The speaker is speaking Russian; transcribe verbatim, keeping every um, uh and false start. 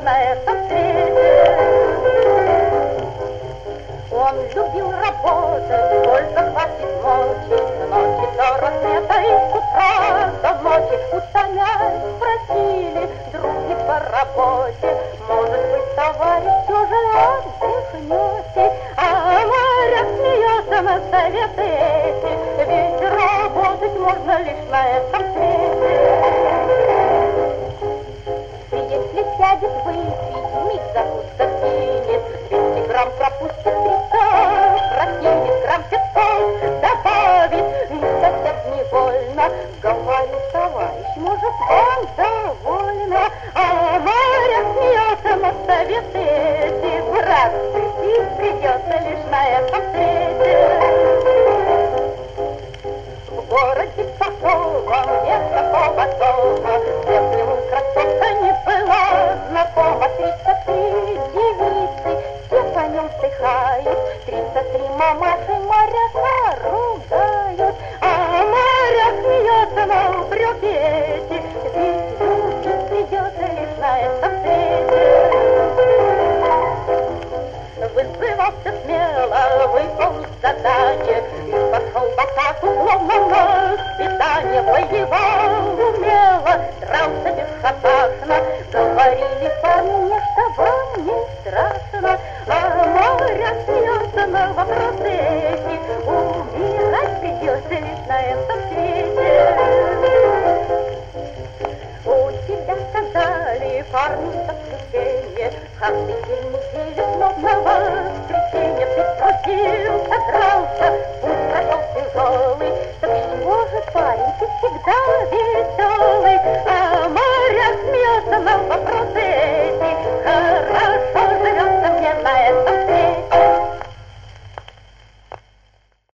на этом свете. Он любил работать, сколько хватит мочи, с ночи до рассвета и с утра до ночи. Утомясь, спросили други по работе, может быть, товарищ, все же отдохнете? А Варя смеется на советы эти, ведь работать можно лишь на этом свете. Если сядет выпить, миг закуска кинет, двести грамм пропустит, триста прокинет, грамм пятьсот добавит, и сосед невольно говорит: товарищ, может, вам довольно? А Варя смеется на советы эти, брат, и придется лишь на этом свете. В городе такого нет такого дома, где бы ему красотка не была знакома. Тридцать три девицы, все по нем вздыхают, тридцать три мамаши моряка ругают, а моряк смеется на упреки эти, ведь любить придется лишь на этом свете. Вызывался смело выполнить задание и пошел в атаку, словно на свидание. Воевал умело, дрался бесшабашно, говорили парни мне, что вам не страшно. А моряк смеется на вопросы эти, умирать придется лишь на этом свете. У тебя сказали парни заключение, каждый день недели словно воскресенье. Ты трудился, дрался, путь провел тяжелый, так чего же, парень, ты всегда веселый?